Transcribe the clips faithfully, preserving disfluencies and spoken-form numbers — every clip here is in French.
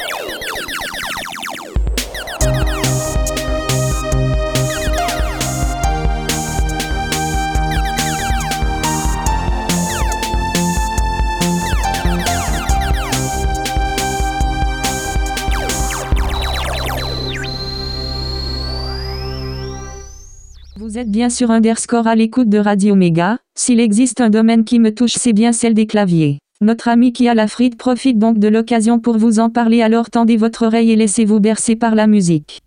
Vous êtes bien sur Underscore à l'écoute de Radio Méga. S'il existe un domaine qui me touche, c'est bien celle des claviers. Notre ami Kia Lafrite profite donc de l'occasion pour vous en parler, alors tendez votre oreille et laissez-vous bercer par la musique.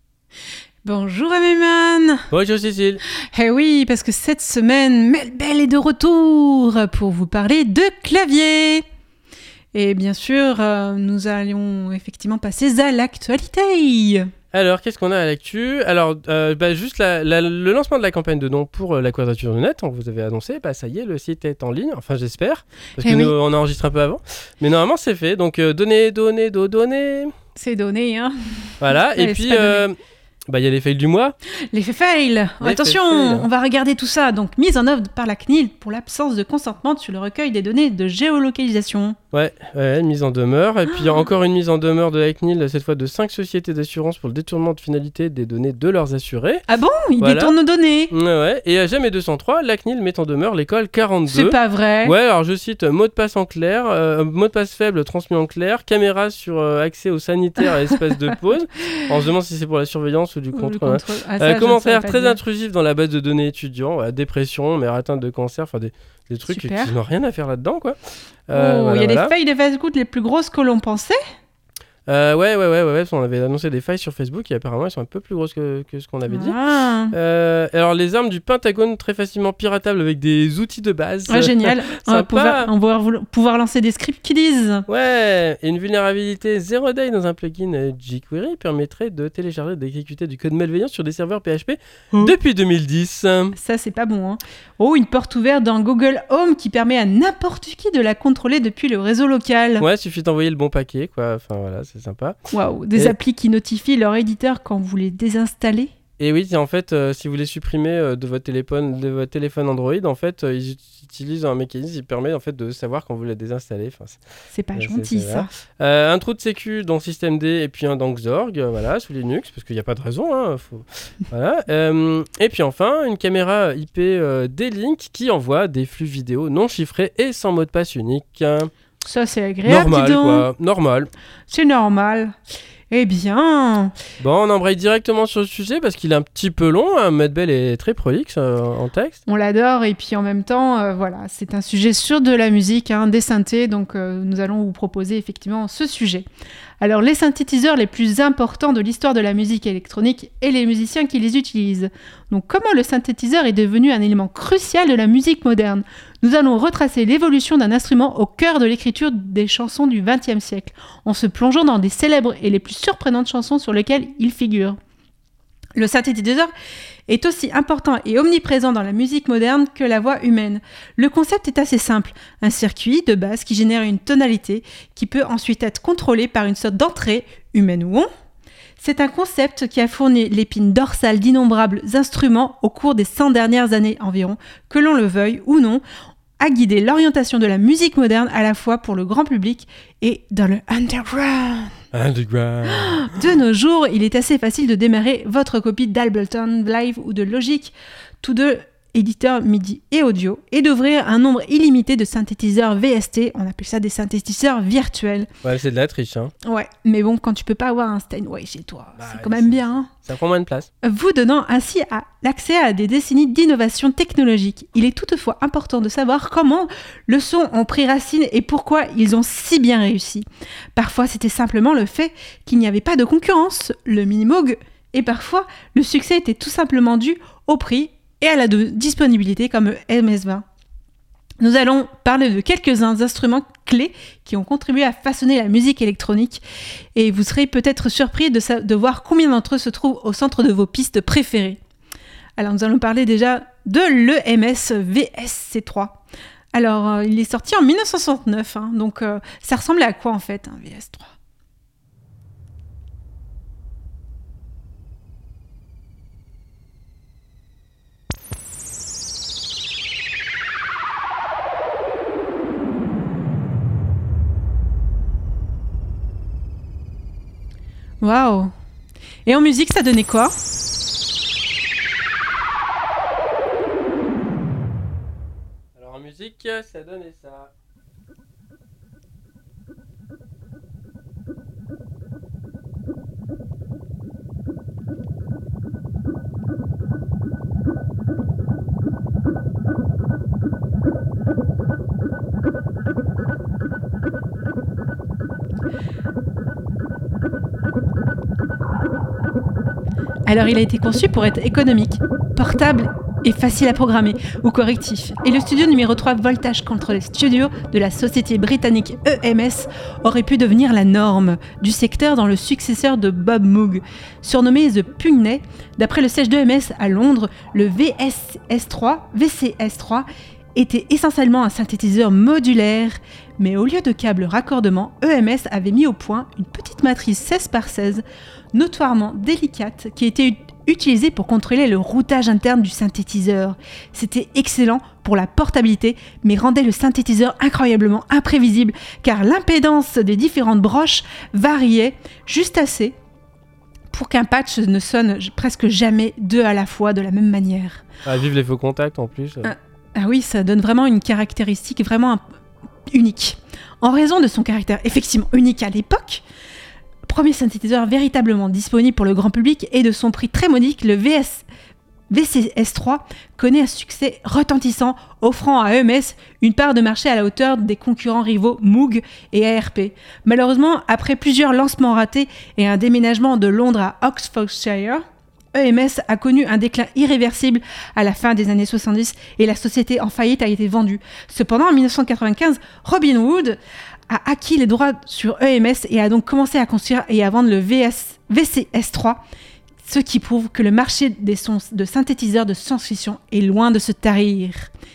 Bonjour Améman. Bonjour Cécile. Eh oui, parce que cette semaine, Melbel est de retour pour vous parler de clavier. Et bien sûr, euh, nous allons effectivement passer à l'actualité. Alors, qu'est-ce qu'on a à l'actu ? Alors, euh, bah, juste la, la, le lancement de la campagne de dons pour euh, la Quadrature du Net, on vous avait annoncé, bah, ça y est, le site est en ligne, enfin j'espère, parce eh que oui. nous, on enregistre un peu avant, mais normalement c'est fait, donc euh, donnez, donnez, do, donnez. C'est donné, hein. Voilà, Ouais, et puis, euh, bah, il y a les fails du mois. L'effet fail. Les Attention, fails. on va regarder tout ça. Donc, mise en œuvre par la C N I L pour l'absence de consentement sur le recueil des données de géolocalisation. Ouais, ouais, mise en demeure, et puis il y a encore une mise en demeure de la C N I L, cette fois de cinq sociétés d'assurance pour le détournement de finalité des données de leurs assurés. Ah bon ? Ils Voilà. détournent nos données ? Ouais, ouais, et à jamais deux cent trois, la C N I L met en demeure l'école quarante-deux. C'est pas vrai. Ouais, alors je cite euh, mot de passe en clair, euh, mot de passe faible transmis en clair, caméra sur euh, accès au sanitaire à l'espace de pause. On se demande si c'est pour la surveillance ou du Ou le contrôle. contrôle. Ah, ça, Euh, je ne commentaire saurais pas très dire. intrusif dans la base de données étudiants, voilà, dépression, mère atteinte de cancer, enfin des, des trucs qui Super. n'ont rien à faire là-dedans, quoi. Oh, Euh, voilà, il y a voilà. des failles de Facebook les plus grosses que l'on pensait. Euh, ouais, ouais, ouais, ouais, ouais, parce qu'on avait annoncé des failles sur Facebook et apparemment elles sont un peu plus grosses que, que ce qu'on avait dit. Ah, Euh, alors les armes du Pentagone très facilement piratables avec des outils de base. Ah, génial. On va, Sympa. pouvoir, on va vouloir- pouvoir lancer des scripts qui disent. Ouais, et une vulnérabilité zero day dans un plugin euh, jQuery permettrait de télécharger et d'exécuter du code malveillant sur des serveurs P H P Oh. depuis deux mille dix. Ça, c'est pas bon. Hein. Oh, une porte ouverte dans Google Home qui permet à n'importe qui de la contrôler depuis le réseau local. Ouais, suffit d'envoyer le bon paquet, quoi. Enfin voilà, c'est sympa. Waouh, des Et- applis qui notifient leur éditeur quand vous les désinstallez. Et oui, en fait, euh, si vous les supprimez euh, de votre téléphone, de votre téléphone Android, en fait, euh, ils utilisent un mécanisme qui permet en fait de savoir quand vous les désinstallez. Enfin, c'est- C'est pas Ouais, gentil, c'est- c'est ça. vrai. Euh, un trou de sécu dans systemd et puis un dans Xorg, euh, voilà, sous Linux, parce qu'il n'y a pas de raison. Hein, faut... voilà. Euh, et puis enfin, une caméra I P euh, D-Link qui envoie des flux vidéo non chiffrés et sans mot de passe unique. Ça, c'est agréable, Normal, dis donc. quoi. Normal. C'est normal. Eh bien, Bon, on embraye directement sur le sujet parce qu'il est un petit peu long. Hein. Melbel est très prolixe euh, en texte. on l'adore et puis en même temps, euh, voilà, c'est un sujet sur de la musique, hein, des synthés, donc euh, nous allons vous proposer effectivement ce sujet. Alors, les synthétiseurs les plus importants de l'histoire de la musique électronique et les musiciens qui les utilisent. Donc, comment le synthétiseur est devenu un élément crucial de la musique moderne ? Nous allons retracer l'évolution d'un instrument au cœur de l'écriture des chansons du vingtième siècle, en se plongeant dans des célèbres et les plus surprenantes chansons sur lesquelles il figure. Le synthétiseur est aussi important et omniprésent dans la musique moderne que la voix humaine. Le concept est assez simple, un circuit de base qui génère une tonalité qui peut ensuite être contrôlée par une sorte d'entrée, humaine ou non. C'est un concept qui a fourni l'épine dorsale d'innombrables instruments au cours des cent dernières années environ, que l'on le veuille ou non, a guidé l'orientation de la musique moderne à la fois pour le grand public et dans le underground. Underground. De nos jours, il est assez facile de démarrer votre copie d'Ableton Live ou de Logic, tous deux éditeurs MIDI et audio, et d'ouvrir un nombre illimité de synthétiseurs V S T, on appelle ça des synthétiseurs virtuels. Ouais, c'est de la triche. Hein. Ouais, mais bon, quand tu peux pas avoir un Steinway chez toi, Bah, c'est quand même c'est- bien. Hein, Ça prend moins de place. vous donnant ainsi à l'accès à des décennies d'innovation technologique. Il est toutefois important de savoir comment le son ont pris racine et pourquoi ils ont si bien réussi. Parfois, c'était simplement le fait qu'il n'y avait pas de concurrence, le Minimoog, et parfois, le succès était tout simplement dû au prix et à la de- disponibilité comme le M S vingt. Nous allons parler de quelques-uns instruments clés qui ont contribué à façonner la musique électronique et vous serez peut-être surpris de, sa- de voir combien d'entre eux se trouvent au centre de vos pistes préférées. Alors nous allons parler déjà de l'E M S V S C trois. Alors euh, il est sorti en dix-neuf cent soixante-neuf, hein, donc euh, ça ressemblait à quoi en fait un V S trois ? Waouh. Et en musique, ça donnait quoi ? Alors en musique, ça donnait ça. Alors il a été conçu pour être économique, portable et facile à programmer ou correctif. Et le studio numéro trois Voltage Control Studio de la société britannique E M S aurait pu devenir la norme du secteur dans le successeur de Bob Moog. Surnommé The Pugney, d'après le siège d'E M S à Londres, le V S S trois, V C S trois était essentiellement un synthétiseur modulaire, mais au lieu de câbles raccordement, E M S avait mis au point une petite matrice seize par seize, notoirement délicate, qui était utilisée pour contrôler le routage interne du synthétiseur. C'était excellent pour la portabilité, mais rendait le synthétiseur incroyablement imprévisible, car l'impédance des différentes broches variait juste assez pour qu'un patch ne sonne presque jamais deux à la fois de la même manière. Ah, vive les faux contacts en plus. Ah, ah oui, ça donne vraiment une caractéristique vraiment un... unique. En raison de son caractère effectivement unique à l'époque, premier synthétiseur véritablement disponible pour le grand public et de son prix très modique, le V S, V C S trois connaît un succès retentissant, offrant à E M S une part de marché à la hauteur des concurrents rivaux Moog et A R P. Malheureusement, après plusieurs lancements ratés et un déménagement de Londres à Oxfordshire, E M S a connu un déclin irréversible à la fin des années soixante-dix et la société en faillite a été vendue. Cependant, en dix-neuf cent quatre-vingt-quinze, Robin Hood a acquis les droits sur E M S et a donc commencé à construire et à vendre le V S, V C S trois, ce qui prouve que le marché des sons de synthétiseurs de science-fiction est loin de se tarir.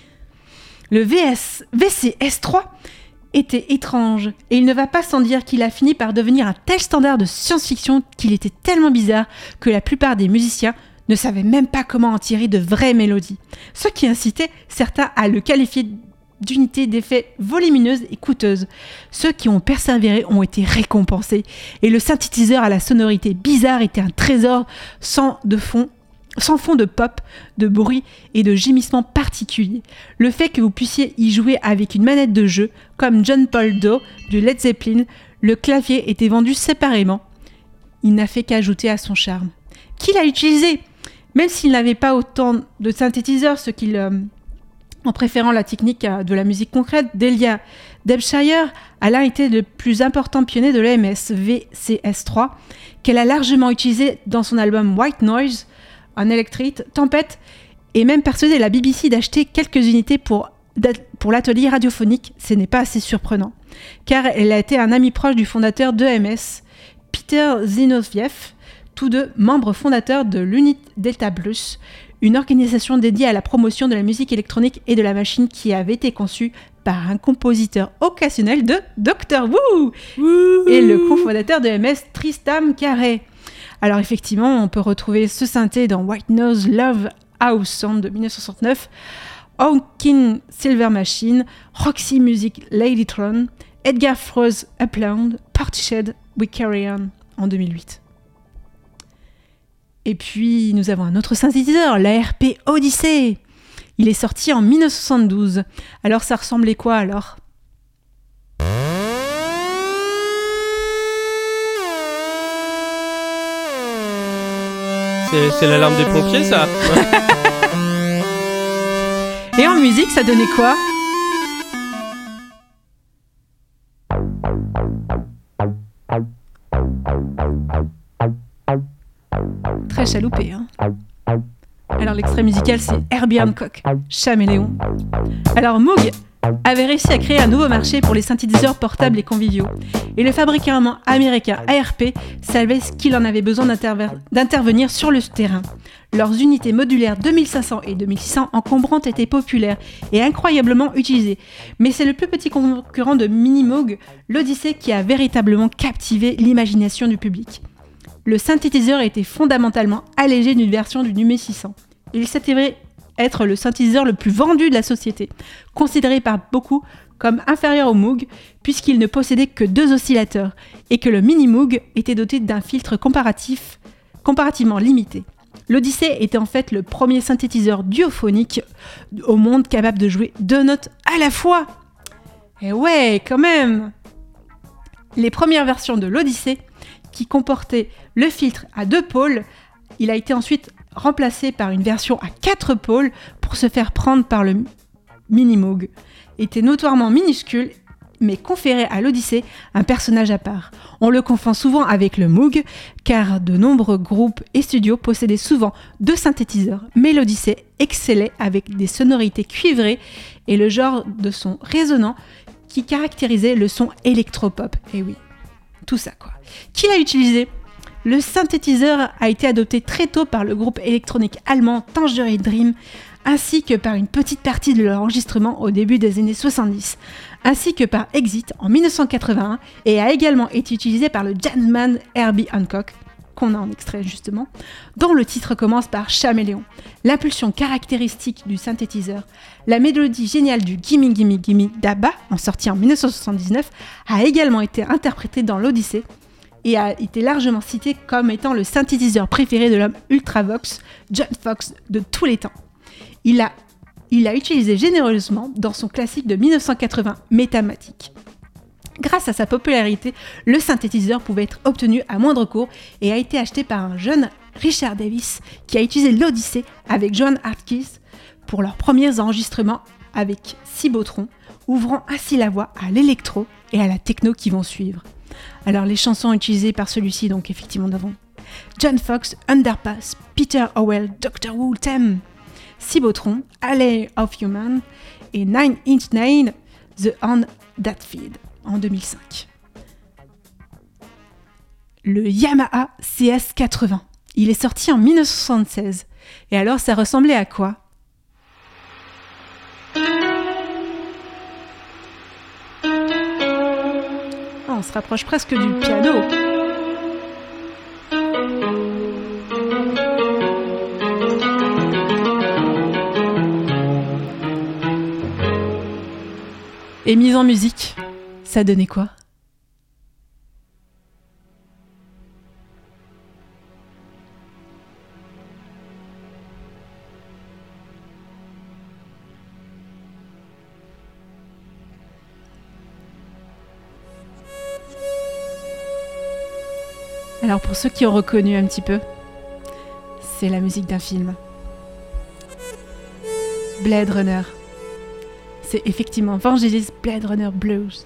Le V S, V C S trois était étrange, et il ne va pas sans dire qu'il a fini par devenir un tel standard de science-fiction qu'il était tellement bizarre que la plupart des musiciens ne savaient même pas comment en tirer de vraies mélodies, ce qui incitait certains à le qualifier d'unité d'effets volumineuse et coûteuse. Ceux qui ont persévéré ont été récompensés, et le synthétiseur à la sonorité bizarre était un trésor sans de fond, sans fond de pop, de bruit et de gémissement particuliers. Le fait que vous puissiez y jouer avec une manette de jeu, comme John Paul Doe du Led Zeppelin, le clavier était vendu séparément. Il n'a fait qu'ajouter à son charme. Qui l'a utilisé ? Même s'il n'avait pas autant de synthétiseurs, ce qu'il... Euh, en préférant la technique de la musique concrète d'Elia Derbyshire, Alain était le plus important pionnier de l'E M S V C S trois, qu'elle a largement utilisé dans son album White Noise, en Electric, Tempête, et même persuadé la B B C d'acheter quelques unités pour, pour l'atelier radiophonique. Ce n'est pas assez surprenant, car elle a été un ami proche du fondateur d'E M S, Peter Zinoviev, tous deux membres fondateurs de l'Unit Delta Plus, une organisation dédiée à la promotion de la musique électronique et de la machine qui avait été conçue par un compositeur occasionnel de Doctor Who Wouhou et le cofondateur de E M S, Tristan Carey. Alors effectivement, on peut retrouver ce synthé dans White Noise Love House Sound de dix-neuf cent soixante-neuf, Hawking Silver Machine, Roxy Music Ladytron, Edgar Froese Upload, Portishead We Carry On en deux mille huit. Et puis, nous avons un autre synthétiseur, l'A R P Odyssey. Il est sorti en dix-neuf cent soixante-douze. Alors, ça ressemblait quoi, alors ? C'est, c'est l'alarme des pompiers, ça. Et en musique, ça donnait quoi ? Très chaloupé, hein. Alors l'extrait musical, c'est Herbie Hancock, Caméléon. Alors Moog avait réussi à créer un nouveau marché pour les synthétiseurs portables et conviviaux. Et le fabricant américain A R P savait qu'il en avait besoin d'interver- d'intervenir sur le terrain. Leurs unités modulaires deux mille cinq cents et deux mille six cents encombrantes étaient populaires et incroyablement utilisées. Mais c'est le plus petit concurrent de Mini Moog, l'Odyssey, qui a véritablement captivé l'imagination du public. Le synthétiseur était fondamentalement allégé d'une version du Numé six cents. Il s'avérait être le synthétiseur le plus vendu de la société, considéré par beaucoup comme inférieur au Moog, puisqu'il ne possédait que deux oscillateurs, et que le Mini Moog était doté d'un filtre comparatif, comparativement limité. L'Odyssey était en fait le premier synthétiseur diophonique au monde capable de jouer deux notes à la fois. Et ouais, quand même! Les premières versions de l'Odyssey, qui comportaient le filtre à deux pôles, il a été ensuite remplacé par une version à quatre pôles pour se faire prendre par le Mini Moog, était notoirement minuscule mais conférait à l'Odyssey un personnage à part. On le confond souvent avec le Moog car de nombreux groupes et studios possédaient souvent deux synthétiseurs, mais l'Odyssey excellait avec des sonorités cuivrées et le genre de son résonnant qui caractérisait le son électropop. Et oui, tout ça quoi. Qui l'a utilisé ? Le synthétiseur a été adopté très tôt par le groupe électronique allemand Tangerine Dream, ainsi que par une petite partie de leur enregistrement au début des années soixante-dix, ainsi que par Exit en dix-neuf cent quatre-vingt-un, et a également été utilisé par le jazzman Herbie Hancock, qu'on a en extrait justement, dont le titre commence par Caméléon. L'impulsion caractéristique du synthétiseur, la mélodie géniale du Gimme Gimme Gimme d'Abba, en sorti en dix-neuf cent soixante-dix-neuf, a également été interprétée dans l'Odyssey, et a été largement cité comme étant le synthétiseur préféré de l'homme Ultravox, John Fox, de tous les temps. Il a, il a utilisé généreusement dans son classique de dix-neuf cent quatre-vingts, Metamatic. Grâce à sa popularité, le synthétiseur pouvait être obtenu à moindre coût et a été acheté par un jeune Richard Davis qui a utilisé l'Odyssey avec Joan Hotchkiss pour leurs premiers enregistrements avec Cybotron, ouvrant ainsi la voie à l'électro et à la techno qui vont suivre. Alors les chansons utilisées par celui-ci, donc effectivement nous avons John Fox, Underpass, Peter Howell, Doctor Who Theme, Cybotron, Alley of Human et Nine Inch Nails, The Hand That Feed en deux mille cinq. Le Yamaha C S quatre-vingts, il est sorti en dix-neuf cent soixante-seize. Et alors ça ressemblait à quoi ? On se rapproche presque du piano. Et mise en musique, ça donnait quoi ? Alors pour ceux qui ont reconnu un petit peu, c'est la musique d'un film. Blade Runner. C'est effectivement Vangelis Blade Runner Blues.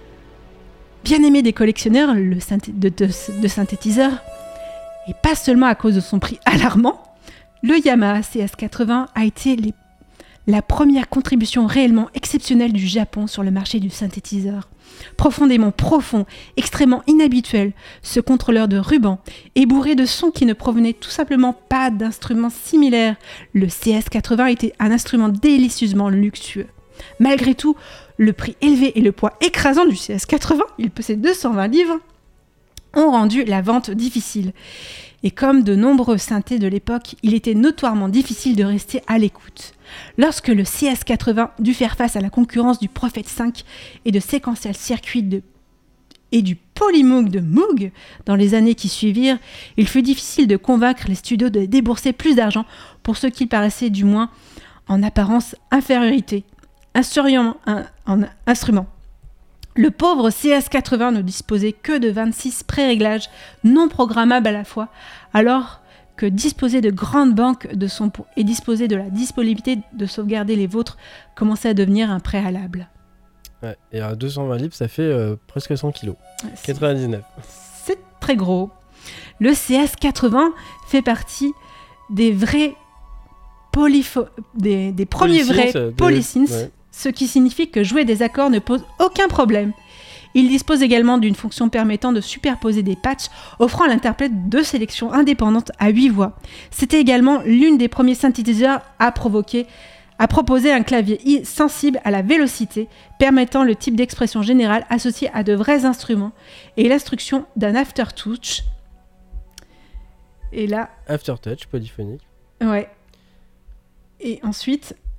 Bien aimé des collectionneurs, le synthé- de, de, de synthétiseurs, et pas seulement à cause de son prix alarmant, le Yamaha C S quatre-vingts a été les, la première contribution réellement exceptionnelle du Japon sur le marché du synthétiseur. Profondément profond, extrêmement inhabituel, ce contrôleur de ruban est bourré de sons qui ne provenaient tout simplement pas d'instruments similaires. Le C S quatre-vingts était un instrument délicieusement luxueux. Malgré tout, le prix élevé et le poids écrasant du C S quatre-vingts, il pesait deux cent vingt livres, ont rendu la vente difficile. Et comme de nombreux synthés de l'époque, il était notoirement difficile de rester à l'écoute. Lorsque le C S quatre-vingts dut faire face à la concurrence du Prophet cinq et de Sequential Circuit de... et du Polymoog de Moog dans les années qui suivirent, il fut difficile de convaincre les studios de débourser plus d'argent pour ce qui paraissait du moins en apparence infériorité. Instrument, un, en instrument. Le pauvre C S quatre-vingts ne disposait que de vingt-six pré-réglages non programmables à la fois, alors que disposer de grandes banques de sons et disposer de la disponibilité de sauvegarder les vôtres commençait à devenir un préalable. Ouais, et à deux cent vingt livres, ça fait euh, presque cent kilos. C'est, quatre-vingt-dix-neuf. C'est très gros. Le C S quatre-vingts fait partie des vrais polypho... des, des premiers Polysynths, vrais de... polysynths, ouais. Ce qui signifie que jouer des accords ne pose aucun problème. Il dispose également d'une fonction permettant de superposer des patchs, offrant à l'interprète deux sélections indépendantes à huit voix. C'était également l'une des premiers synthétiseurs à, provoquer, à proposer un clavier sensible à la vélocité, permettant le type d'expression générale associé à de vrais instruments, et l'instruction d'un aftertouch. Et là... Aftertouch, polyphonique. Ouais. Et ensuite...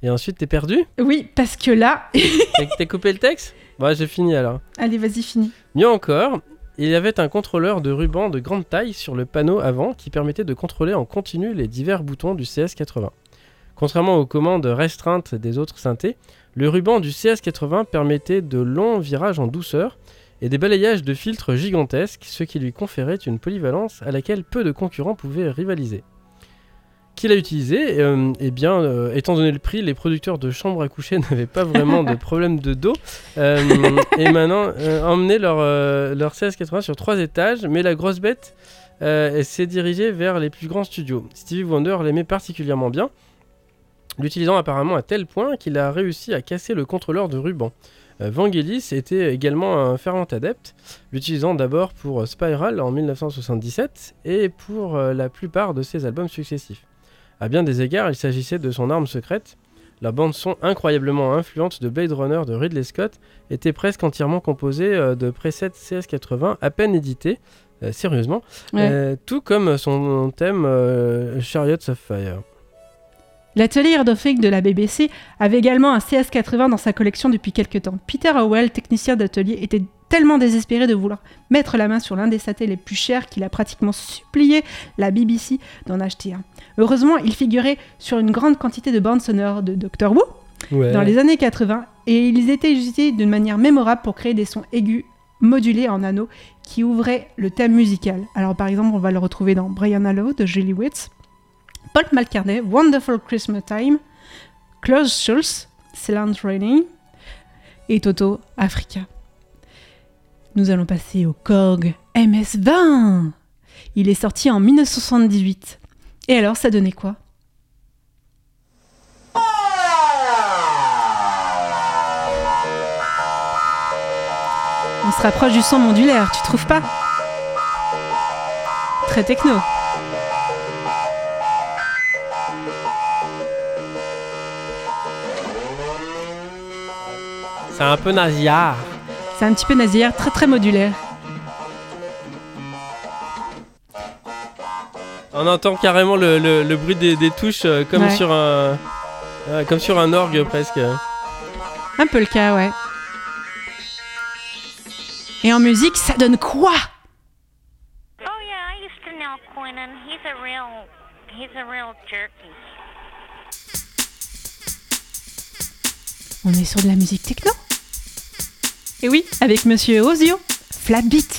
Et ensuite, t'es perdu ? Oui, parce que là... T'as, t'as coupé le texte ? Ouais, j'ai fini alors. Allez, vas-y, finis. Mieux encore, il y avait un contrôleur de ruban de grande taille sur le panneau avant qui permettait de contrôler en continu les divers boutons du C S quatre-vingts. Contrairement aux commandes restreintes des autres synthés, le ruban du C S quatre-vingts permettait de longs virages en douceur et des balayages de filtres gigantesques, ce qui lui conférait une polyvalence à laquelle peu de concurrents pouvaient rivaliser. Qui l'a utilisé ? euh, Eh bien, euh, étant donné le prix, les producteurs de chambres à coucher n'avaient pas vraiment de problème de dos euh, et maintenant euh, emmenaient leur, euh, leur C S quatre-vingts sur trois étages, mais la grosse bête euh, s'est dirigée vers les plus grands studios. Stevie Wonder l'aimait particulièrement bien, l'utilisant apparemment à tel point qu'il a réussi à casser le contrôleur de ruban. Euh, Vangelis était également un fervent adepte, l'utilisant d'abord pour Spiral en dix-neuf cent soixante-dix-sept et pour euh, la plupart de ses albums successifs. À bien des égards, il s'agissait de son arme secrète. La bande-son incroyablement influente de Blade Runner de Ridley Scott était presque entièrement composée euh, de presets C S quatre-vingts à peine édités, euh, sérieusement, Ouais. euh, tout comme son thème euh, Chariots of Fire. L'atelier Erdofric de la B B C avait également un C S quatre-vingts dans sa collection depuis quelques temps. Peter Howell, technicien d'atelier, était tellement désespéré de vouloir mettre la main sur l'un des synthés les plus chers qu'il a pratiquement supplié la B B C d'en acheter un. Heureusement, il figurait sur une grande quantité de bandes sonores de docteur Who Ouais. dans les années quatre-vingts et ils étaient utilisés d'une manière mémorable pour créer des sons aigus modulés en anneaux qui ouvraient le thème musical. Alors par exemple, on va le retrouver dans Brian Eno de Julie Witz, Paul McCartney, Wonderful Christmas Time, Klaus Schulze, Silent Raining et Toto Africa. Nous allons passer au Korg M S vingt. Il est sorti en dix-neuf cent soixante-dix-huit. Et alors, ça donnait quoi ? On se rapproche du son modulaire, tu trouves pas ? Très techno. C'est un peu nasillard. C'est un petit peu nasillard, très très modulaire. On entend carrément le, le, le bruit des, des touches euh, comme, Ouais. sur un, euh, comme sur un orgue presque. Un peu le cas, ouais. Et en musique, ça donne quoi ? Oh yeah, I used to know Quinnan. He's a real, he's a real jerky. On est sur de la musique techno ? Et oui, avec Monsieur Ozio, Flat Beat.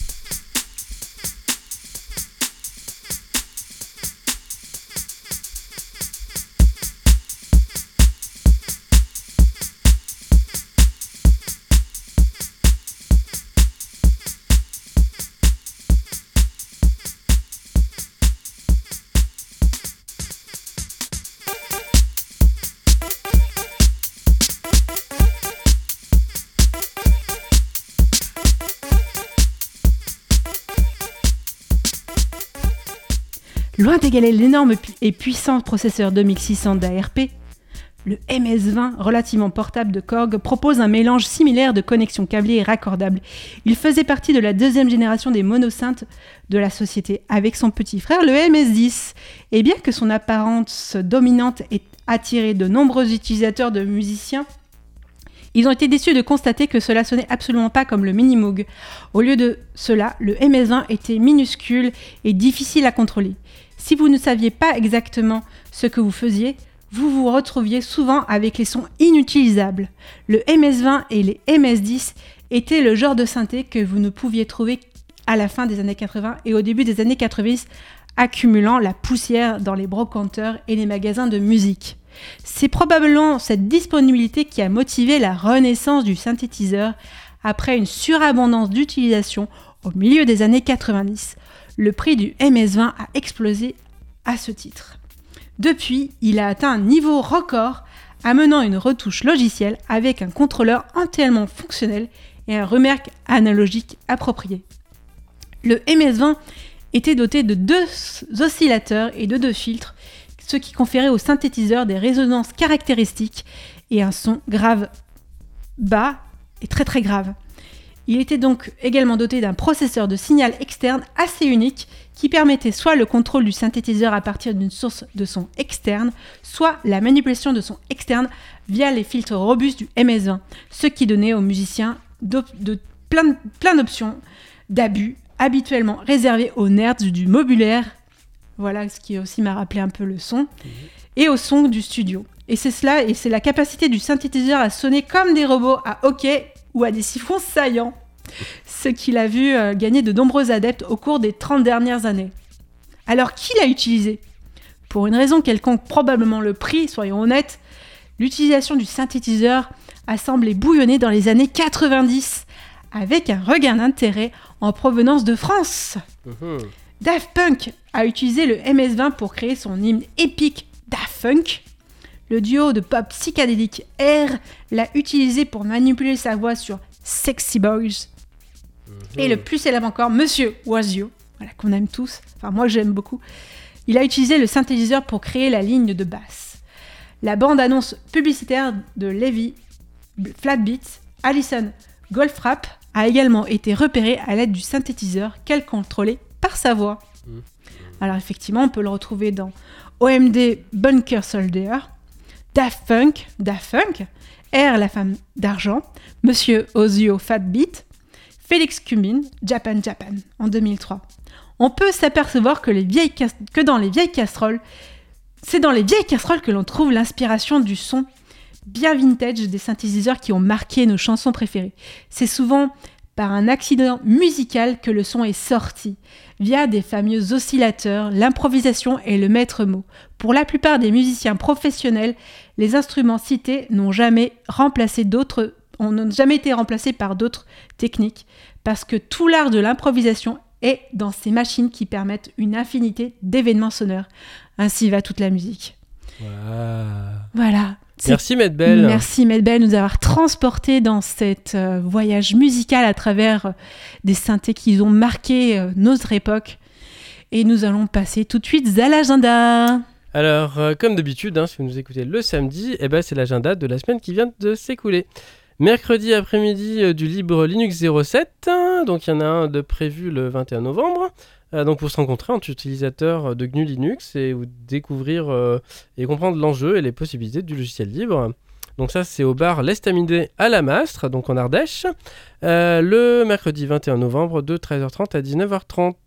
Loin d'égaler l'énorme pu- et puissant processeur deux mille six cents d'A R P, le M S vingt, relativement portable de Korg, propose un mélange similaire de connexions câblées et raccordables. Il faisait partie de la deuxième génération des monosynths de la société, avec son petit frère, le M S dix. Et bien que son apparence dominante ait attiré de nombreux utilisateurs de musiciens, ils ont été déçus de constater que cela sonnait absolument pas comme le Minimoog. Au lieu de cela, le M S vingt était minuscule et difficile à contrôler. Si vous ne saviez pas exactement ce que vous faisiez, vous vous retrouviez souvent avec les sons inutilisables. Le M S vingt et les M S dix étaient le genre de synthé que vous ne pouviez trouver à la fin des années quatre-vingts et au début des années quatre-vingt, accumulant la poussière dans les brocanteurs et les magasins de musique. C'est probablement cette disponibilité qui a motivé la renaissance du synthétiseur après une surabondance d'utilisation au milieu des années quatre-vingt-dix. Le prix du M S vingt a explosé à ce titre. Depuis, il a atteint un niveau record, amenant une retouche logicielle avec un contrôleur entièrement fonctionnel et un remarque analogique approprié. Le M S vingt était doté de deux oscillateurs et de deux filtres, ce qui conférait au synthétiseur des résonances caractéristiques et un son grave bas et très très grave. Il était donc également doté d'un processeur de signal externe assez unique qui permettait soit le contrôle du synthétiseur à partir d'une source de son externe, soit la manipulation de son externe via les filtres robustes du M S vingt, ce qui donnait aux musiciens de, de plein, plein d'options d'abus habituellement réservées aux nerds du modulaire, voilà ce qui aussi m'a rappelé un peu le son, et au son du studio. Et c'est cela, et c'est la capacité du synthétiseur à sonner comme des robots à hockey ou à des siphons saillants, ce qu'il a vu euh, gagner de nombreux adeptes au cours des trente dernières années. Alors qui l'a utilisé ? Pour une raison quelconque, probablement le prix, soyons honnêtes, l'utilisation du synthétiseur a semblé bouillonner dans les années quatre-vingt-dix, avec un regain d'intérêt en provenance de France. Mmh. Daft Punk a utilisé le M S vingt pour créer son hymne épique Daft Punk. Le duo de pop psychédélique R l'a utilisé pour manipuler sa voix sur Sexy Boys. Mmh. Et le plus célèbre encore, Monsieur Oisio, voilà, qu'on aime tous, enfin moi j'aime beaucoup. Il a utilisé le synthétiseur pour créer la ligne de basse. La bande-annonce publicitaire de Levi Flatbeats, Alison Goldfrapp, a également été repérée à l'aide du synthétiseur qu'elle contrôlait par sa voix. Mmh. Alors effectivement, on peut le retrouver dans O M D Bunker Soldier, Daft Punk, Daft Punk, R la femme d'argent, Monsieur Ozio Fatbeat, Félix Cumin, Japan Japan, en deux mille trois. On peut s'apercevoir que, les vieilles cas- que dans les vieilles casseroles, c'est dans les vieilles casseroles que l'on trouve l'inspiration du son bien vintage des synthétiseurs qui ont marqué nos chansons préférées. C'est souvent par un accident musical que le son est sorti, via des fameux oscillateurs, l'improvisation est le maître mot. Pour la plupart des musiciens professionnels, les instruments cités n'ont jamais remplacé d'autres, n'ont jamais été remplacés par d'autres techniques, parce que tout l'art de l'improvisation est dans ces machines qui permettent une infinité d'événements sonores. Ainsi va toute la musique. Voilà. Voilà. C'est... Merci Medbel. Merci Medbel de nous avoir transportés dans cet euh, voyage musical à travers euh, des synthés qui ont marqué euh, notre époque. Et nous allons passer tout de suite à l'agenda. Alors, euh, comme d'habitude, hein, si vous nous écoutez le samedi, eh ben, c'est l'agenda de la semaine qui vient de s'écouler. Mercredi après-midi euh, du libre Linux zéro sept, hein, donc il y en a un de prévu le vingt et un novembre. Euh, donc pour se rencontrer entre utilisateurs de G N U Linux et ou découvrir euh, et comprendre l'enjeu et les possibilités du logiciel libre. Donc ça c'est au bar L'Estamindet à la Mastre, donc en Ardèche, euh, le mercredi vingt et un novembre de treize heures trente à dix-neuf heures trente.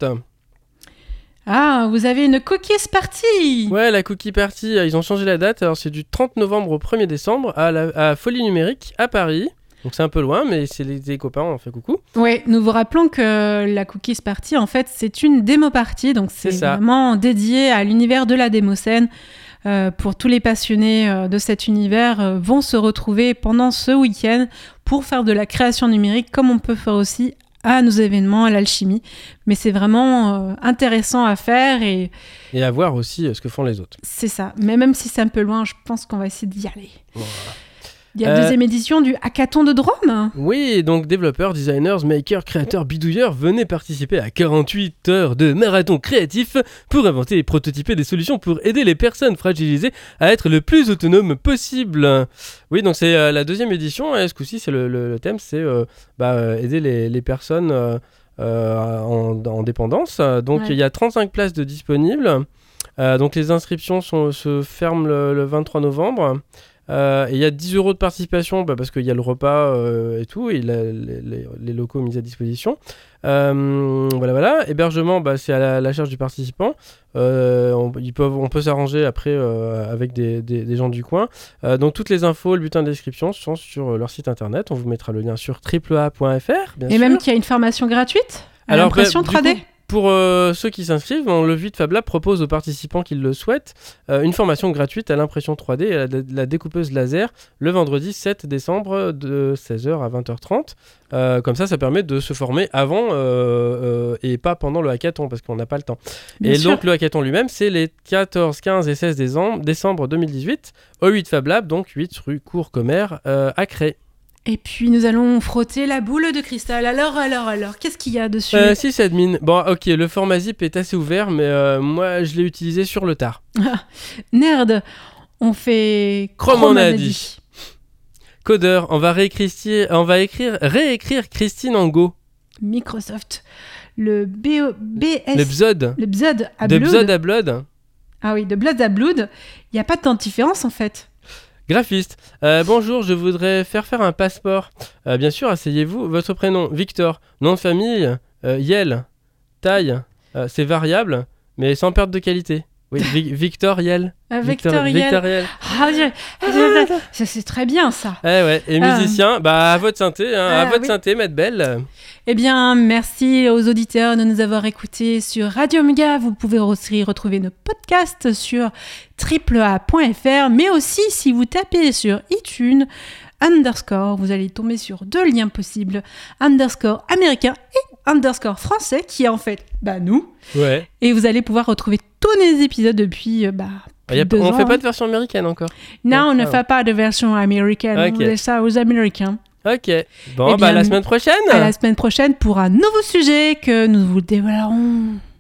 Ah, vous avez une cookies party. Ouais, la cookie party, ils ont changé la date, alors c'est du trente novembre au premier décembre à, la, à Folie Numérique à Paris. Donc c'est un peu loin, mais c'est les, les copains, on fait coucou. Oui, nous vous rappelons que la Cookies Party, en fait, c'est une démo party, donc c'est, c'est vraiment dédié à l'univers de la démoscène. Euh, pour tous les passionnés euh, de cet univers, euh, vont se retrouver pendant ce week-end pour faire de la création numérique, comme on peut faire aussi à nos événements, à l'alchimie. Mais c'est vraiment euh, intéressant à faire et... Et à voir aussi euh, ce que font les autres. C'est ça, mais même si c'est un peu loin, je pense qu'on va essayer d'y aller. Voilà. Il y a la euh, deuxième édition du Hackathon de Drôme. Oui, donc développeurs, designers, makers, créateurs, bidouilleurs, venez participer à quarante-huit heures de marathon créatif pour inventer et prototyper des solutions pour aider les personnes fragilisées à être le plus autonomes possible. Oui, donc c'est euh, la deuxième édition, et ce coup-ci, c'est le, le, le thème, c'est euh, bah, aider les, les personnes euh, euh, en, en dépendance. Donc il ouais. y a trente-cinq places de disponibles. Euh, donc les inscriptions sont, se ferment le, le vingt-trois novembre. Euh, et il y a dix euros de participation bah, parce qu'il y a le repas euh, et tout, et la, les, les, les locaux mis à disposition. Euh, voilà, voilà. Hébergement, bah, c'est à la, la charge du participant. Euh, on, ils peuvent, on peut s'arranger après euh, avec des, des, des gens du coin. Euh, donc toutes les infos, le bulletin de description sont sur leur site internet. On vous mettra le lien sur triple a point f r. Bien et sûr. Même qu'il y a une formation gratuite à Alors, l'impression bah, trois D. Coup, pour euh, ceux qui s'inscrivent, le huit Fab Lab propose aux participants qui le souhaitent euh, une formation gratuite à l'impression trois D et à la, la découpeuse laser le vendredi sept décembre de seize heures à vingt heures trente. Euh, comme ça, ça permet de se former avant euh, euh, et pas pendant le hackathon parce qu'on n'a pas le temps. Bien et sûr. Donc le hackathon lui-même, c'est les quatorze, quinze et seize décembre deux mille dix-huit au huit Fab Lab, donc huit rue Cours-Commer euh, à Cré. Et puis nous allons frotter la boule de cristal. Alors, alors, alors, qu'est-ce qu'il y a dessus ? euh, Si, c'est admin. Bon, ok, le format zip est assez ouvert, mais euh, moi, je l'ai utilisé sur le tard. Nerd, on fait Comme on a dit. Codeur, on va réécrire, on va écrire, réécrire Christine en Go. Microsoft. Le B O B S... Le Bzod. Le Bzod à De Blood. Bzod à Blood. Ah oui, de Blood à Blood. Il n'y a pas tant de différence en fait. Graphiste. Euh, bonjour, je voudrais faire faire un passeport. Euh, bien sûr, asseyez-vous. Votre prénom, Victor. Nom de famille, euh, Yel. Taille, euh, c'est variable, mais sans perte de qualité. Oui, Vi- Victor Yel. Euh, Victor, Victor Yel. Victor Yel. Ah, je- ça, c'est très bien ça. Eh ouais, et Ah. musicien, bah à votre synthé, hein, à Ah, votre oui. synthé, Maître Belle. Eh bien, merci aux auditeurs de nous avoir écoutés sur Radio Omega. Vous pouvez aussi retrouver nos podcasts sur triple a point f r, mais aussi si vous tapez sur iTunes, underscore, vous allez tomber sur deux liens possibles, underscore américain et underscore français, qui est en fait bah, nous. Ouais. Et vous allez pouvoir retrouver tous les épisodes depuis... euh, bah, plus Y a de pas- deux on ans, fait pas hein. de version américaine encore. Non, on ne Ah, fait pas de version américaine. Ok. On laisse ça aux Américains. Ok. Bon, Eh bah bien, à la semaine prochaine. À la semaine prochaine pour un nouveau sujet que nous vous dévoilerons